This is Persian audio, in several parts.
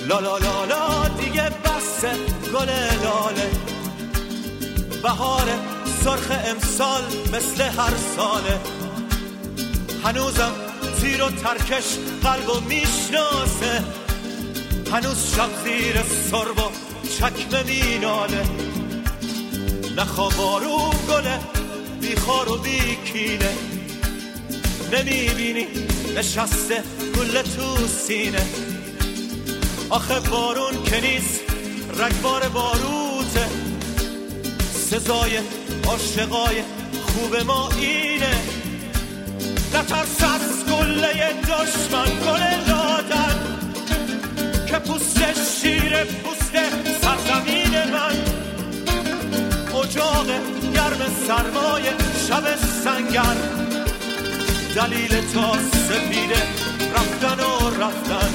لا لا لا لا دیگه بسه گل لاله، بهار سرخ امسال مثل هر ساله، هنوزم تیر و ترکش قلبو میشناسه، هنوز شب زیر سرب و چکمه میناله، نخوا بارون گله بیخار و بیکینه، نمیبینی نشسته گل تو سینه، آخه بارون که نیست رگبار باروته، سزای عاشقای خوب ما اینه، نترس از گله دشمن گل دادن که پوست شیر پوست سرزمین من، اجاق گرم سرمای شب سنگر، دلیل تا سپیده رفتن و رفتن.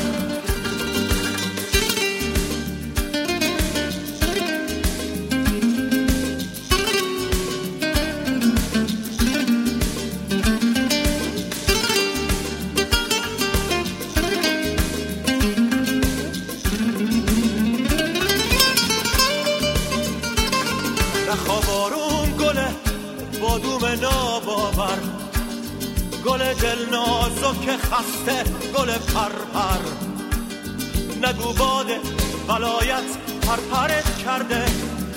نخوابارون گله بادوم ناباور، گل دل نازک خسته گل پرپر، نگو باد ولایت پرپرت کرده،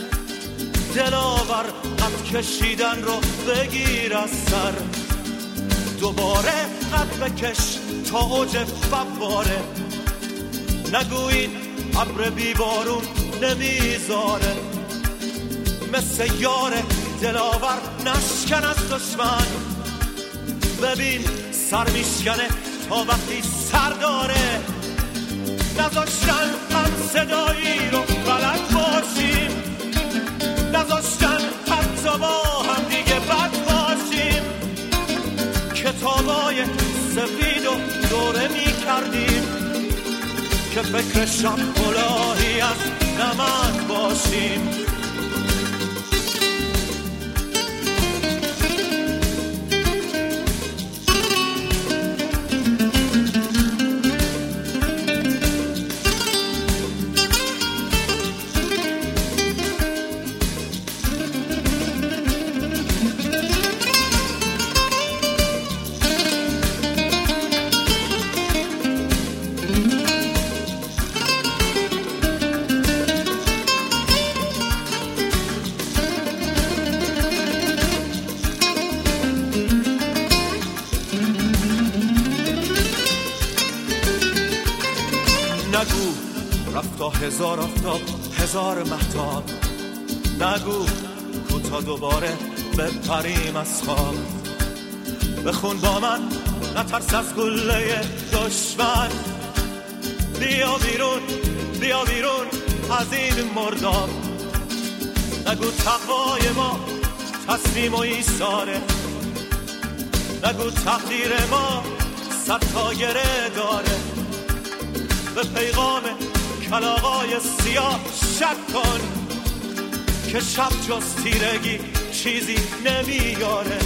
دلاور قد کشیدن رو بگیر از سر، دوباره قد بکش تا اوج فواره، نگوین ابر بیبارون نمیذاره، مثل یار دلاور نشکن از دشمن، ببین سر میشکنه تا وقتی سر داره، نذاشتن هم صدایی رو بلد باشیم، نذاشتن حتی با هم دیگه بد باشیم، کتابای سفید و دوره میکردیم که فکر شب کلاهی از نمک باشیم. نگو رفتا هزار آفتاب هزار مهتاب، نگو کوتا دوباره بپریم از خواب، بخون با من نترس از گله دشمن، بیا بیرون بیا بیرون از این مرداب، نگو تقوای ما تسلیم و ایثاره، نگو تقدیر ما سر تا گره داره، به پیغام کلاغای سیاه شک کن که شب جز تیرگی چیزی نمیاره.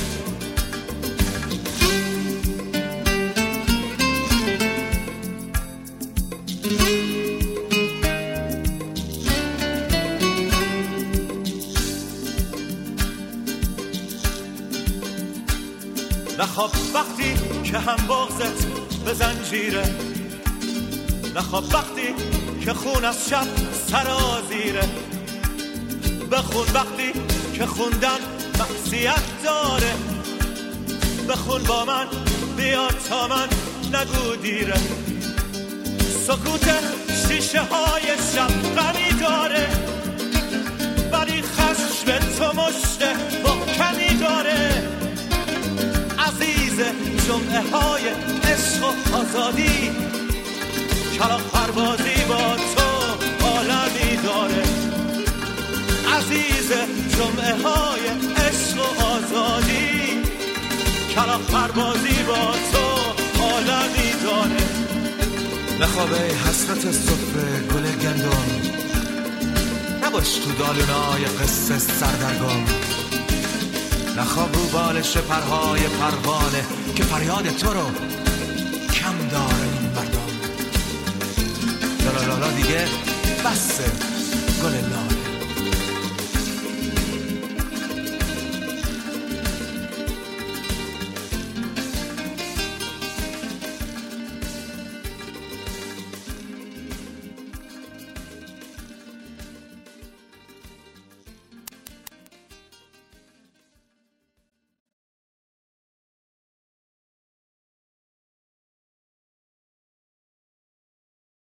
نخواب وقتی که هم بغضت به زنجیره، نخواب وقتی که خون از شب سرازیره، بخون وقتی که خوندن معصیت داره، بخون با من بیا تا من نگو دیره، سکوت شیشه های شب غمی داره، ولی خشم تو مشته محکمی داره، عزیز جمعه های عشق و آزادی، کلاغ پروازی با تو عالمی داره، عزیز جمعه های عشق و آزادی، کلاغ پروازی با تو عالمی داره. نخوابه حسرت سفره گل گندم، نباش تو دالونای قصه سردرگم، نخواب رو بالش پرهای پروانه که فریاد تو رو کم داره این مردم. لالالا دیگه میگه بسه گل لاله.